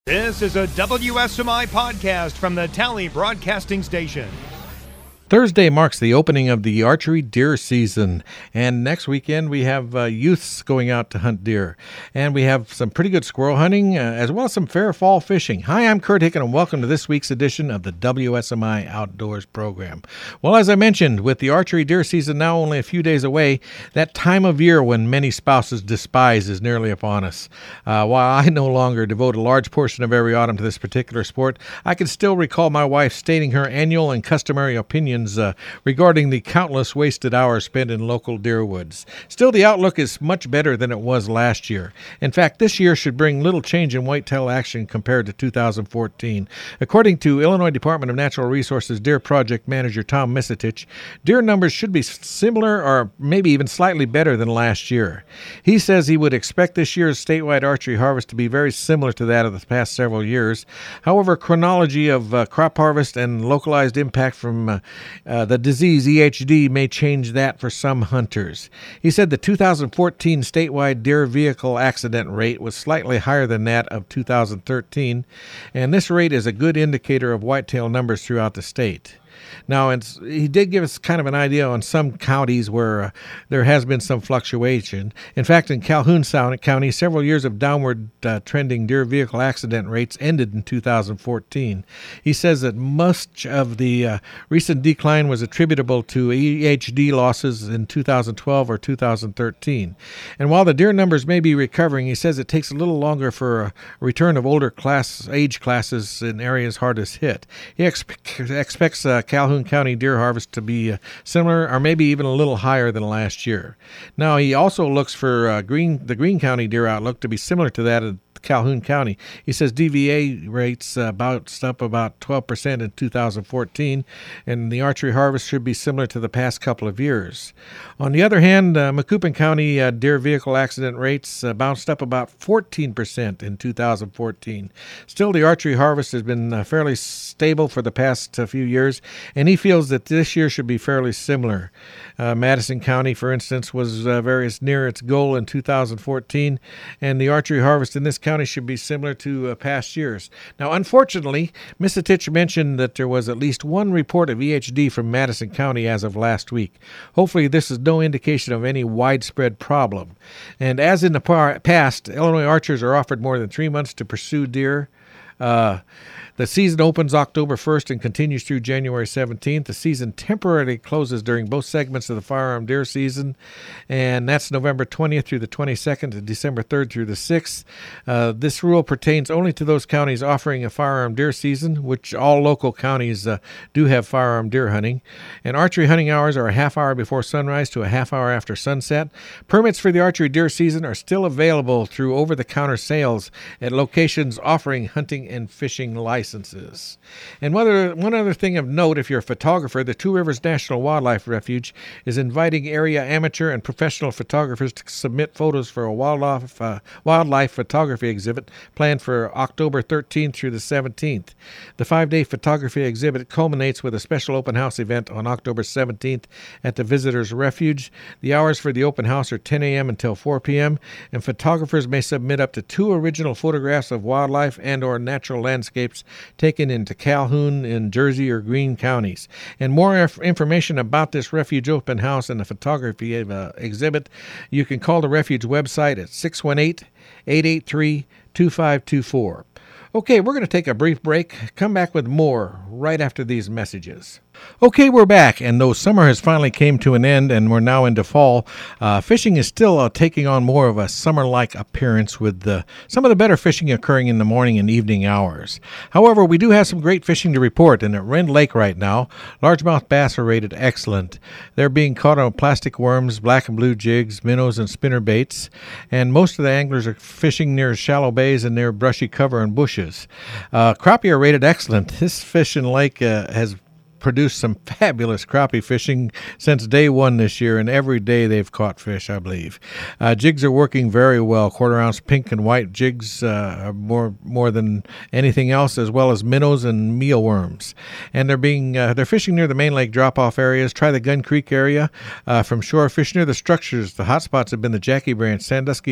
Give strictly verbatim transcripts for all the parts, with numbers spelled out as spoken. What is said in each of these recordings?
This is a W S M I podcast from the Tally Broadcasting Station. Thursday marks the opening of the archery deer season, and next weekend we have uh, youths going out to hunt deer, and we have some pretty good squirrel hunting, uh, as well as some fair fall fishing. Hi, I'm Kurt Hicken, and welcome to this week's edition of the W S M I Outdoors program. Well, as I mentioned, with the archery deer season now only a few days away, that time of year when many spouses despise is nearly upon us. Uh, while I no longer devote a large portion of every autumn to this particular sport, I can still recall my wife stating her annual and customary opinions Uh, regarding the countless wasted hours spent in local deer woods. Still, the outlook is much better than it was last year. In fact, this year should bring little change in whitetail action compared to two thousand fourteen. According to Illinois Department of Natural Resources Deer Project Manager Tom Misitich, deer numbers should be similar or maybe even slightly better than last year. He says he would expect this year's statewide archery harvest to be very similar to that of the past several years. However, chronology of uh, crop harvest and localized impact from uh, Uh, the disease E H D may change that for some hunters. He said the two thousand fourteen statewide deer vehicle accident rate was slightly higher than that of two thousand thirteen, and this rate is a good indicator of whitetail numbers throughout the state. Now, it's, he did give us kind of an idea on some counties where uh, there has been some fluctuation. In fact, in Calhoun County, several years of downward uh, trending deer vehicle accident rates ended in two thousand fourteen. He says that much of the uh, recent decline was attributable to E H D losses in two thousand twelve or two thousand thirteen. And while the deer numbers may be recovering, he says it takes a little longer for a return of older class age classes in areas hardest hit. He expe- expects uh, Calhoun County deer harvest to be uh, similar or maybe even a little higher than last year. Now, he also looks for uh, Green the Greene County deer outlook to be similar to that of Calhoun County. He says D V A rates uh, bounced up about twelve percent in two thousand fourteen, and the archery harvest should be similar to the past couple of years. On the other hand, uh, Macoupin County uh, deer vehicle accident rates uh, bounced up about fourteen percent in two thousand fourteen. Still, the archery harvest has been uh, fairly stable for the past uh, few years, and he feels that this year should be fairly similar. Uh, Madison County, for instance, was uh, very near its goal in two thousand fourteen, and the archery harvest in this county should be similar to uh, past years. Now, unfortunately, Misitich mentioned that there was at least one report of E H D from Madison County as of last week. Hopefully, this is no indication of any widespread problem. And as in the par- past, Illinois archers are offered more than three months to pursue deer. Uh, the season opens October first and continues through January seventeenth. The season temporarily closes during both segments of the firearm deer season, and that's November twentieth through the twenty-second and December third through the sixth. Uh, this rule pertains only to those counties offering a firearm deer season, which all local counties uh, do have firearm deer hunting. And archery hunting hours are a half hour before sunrise to a half hour after sunset. Permits for the archery deer season are still available through over-the-counter sales at locations offering hunting and fishing licenses. And one other, one other thing of note, if you're a photographer, the Two Rivers National Wildlife Refuge is inviting area amateur and professional photographers to submit photos for a wildlife, uh, wildlife photography exhibit planned for October thirteenth through the seventeenth. The five-day photography exhibit culminates with a special open house event on October seventeenth at the Visitors Refuge. The hours for the open house are ten a.m. until four p.m., and photographers may submit up to two original photographs of wildlife and or natural landscapes taken into Calhoun, in Jersey, or Greene counties. And more inf- information about this refuge open house and the photography uh, exhibit, you can call the refuge website at six one eight, eight eight three, two five two four. Okay, we're going to take a brief break. Come back with more right after these messages. Okay, we're back, and though summer has finally came to an end and we're now into fall, uh, fishing is still uh, taking on more of a summer-like appearance with uh, some of the better fishing occurring in the morning and evening hours. However, we do have some great fishing to report, and at Rend Lake right now, largemouth bass are rated excellent. They're being caught on plastic worms, black and blue jigs, minnows, and spinner baits, and most of the anglers are fishing near shallow bays and near brushy cover and bushes. Uh, crappie are rated excellent. This fish in lake uh, has produced some fabulous crappie fishing since day one this year, and every day they've caught fish, I believe. Uh, jigs are working very well. Quarter ounce pink and white jigs uh, are more more than anything else, as well as minnows and mealworms. And they're being uh, they're fishing near the main lake drop-off areas. Try the Gun Creek area. Uh, from shore, fish near the structures. The hot spots have been the Jackie Branch, Sandusky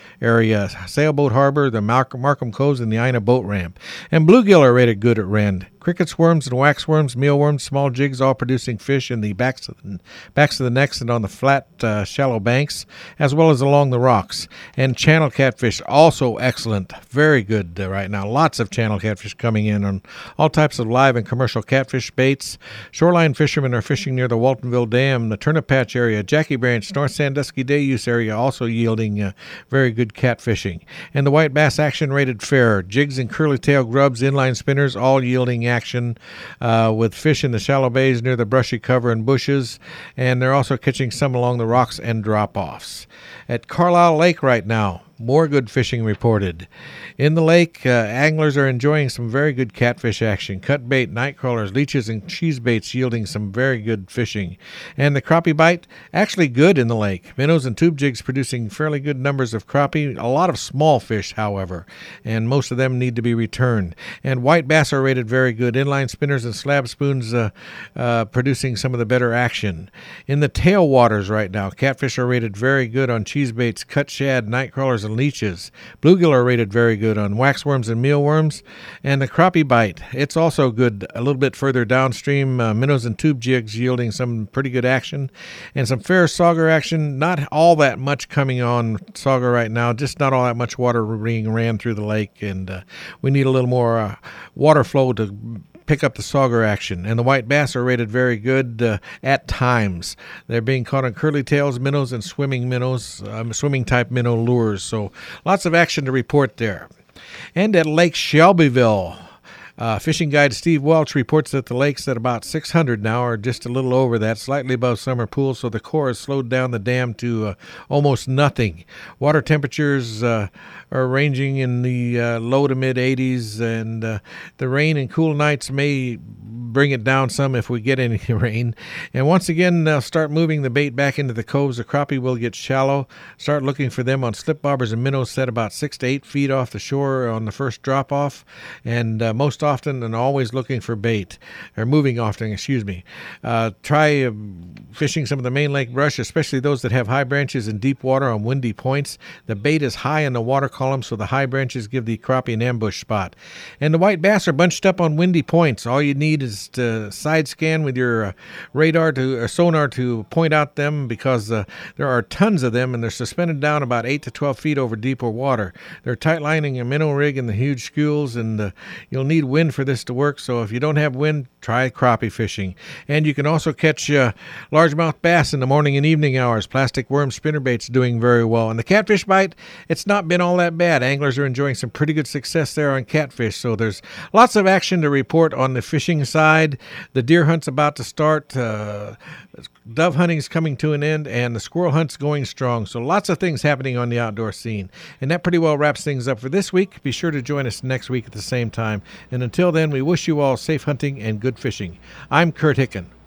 area, Sailboat Harbor, the Markham, Markham Coves, and the Ina Boat Ramp. And bluegill are rated good at Rend. Crickets, worms, and waxworms, mealworms, small jigs, all producing fish in the backs of the, backs of the necks and on the flat, uh, shallow banks, as well as along the rocks. And channel catfish, also excellent, very good uh, right now. Lots of channel catfish coming in on all types of live and commercial catfish baits. Shoreline fishermen are fishing near the Waltonville Dam, the Turnip Patch area, Jackie Branch, North Sandusky Day Use area, also yielding uh, very good catfishing. And the white bass action rated fair. Jigs and curly tail grubs, inline spinners, all yielding action uh, with fish in the shallow bays near the brushy cover and bushes, and they're also catching some along the rocks and drop-offs. At Carlisle Lake right now, more good fishing reported. In the lake, uh, anglers are enjoying some very good catfish action. Cut bait, night crawlers, leeches, and cheese baits yielding some very good fishing. And the crappie bite, actually good in the lake. Minnows and tube jigs producing fairly good numbers of crappie. A lot of small fish, however, and most of them need to be returned. And white bass are rated very good. Inline spinners and slab spoons uh, uh, producing some of the better action. In the tail waters right now, catfish are rated very good on cheese baits, cut shad, night crawlers, and leeches. Bluegill are rated very good on waxworms and mealworms. And the crappie bite, it's also good a little bit further downstream. Uh, minnows and tube jigs yielding some pretty good action. And some fair sauger action. Not all that much coming on sauger right now. Just not all that much water being ran through the lake. And uh, we need a little more uh, water flow to pick up the sauger action. And the white bass are rated very good uh, at times. They're being caught on curly tails, minnows, and swimming minnows, um, swimming type minnow lures. So lots of action to report there. And at Lake Shelbyville, Uh, fishing guide Steve Welch reports that the lake's at about six hundred now, or just a little over that, slightly above summer pool, so the Corps has slowed down the dam to uh, almost nothing. Water temperatures uh, are ranging in the uh, low to mid eighties, and uh, the rain and cool nights may bring it down some if we get any rain. And once again, they'll start moving the bait back into the coves. The crappie will get shallow. Start looking for them on slip bobbers and minnows set about six to eight feet off the shore on the first drop-off, and uh, most often and always looking for bait, or moving often, excuse me. Uh, try uh, fishing some of the main lake brush, especially those that have high branches and deep water on windy points. The bait is high in the water column, so the high branches give the crappie an ambush spot. And the white bass are bunched up on windy points. All you need is to side scan with your uh, radar to or sonar to point out them, because uh, there are tons of them, and they're suspended down about eight to twelve feet over deeper water. They're tight lining a minnow rig in the huge schools, and uh, you'll need wind for this to work. So if you don't have wind, try crappie fishing. And you can also catch uh, largemouth bass in the morning and evening hours. Plastic worm spinnerbait's doing very well. And the catfish bite, it's not been all that bad. Anglers are enjoying some pretty good success there on catfish. So there's lots of action to report on the fishing side. The deer hunt's about to start. Uh, dove hunting's coming to an end, and the squirrel hunt's going strong. So lots of things happening on the outdoor scene. And that pretty well wraps things up for this week. Be sure to join us next week at the same time. And until then, we wish you all safe hunting and good fishing. I'm Kurt Hicken.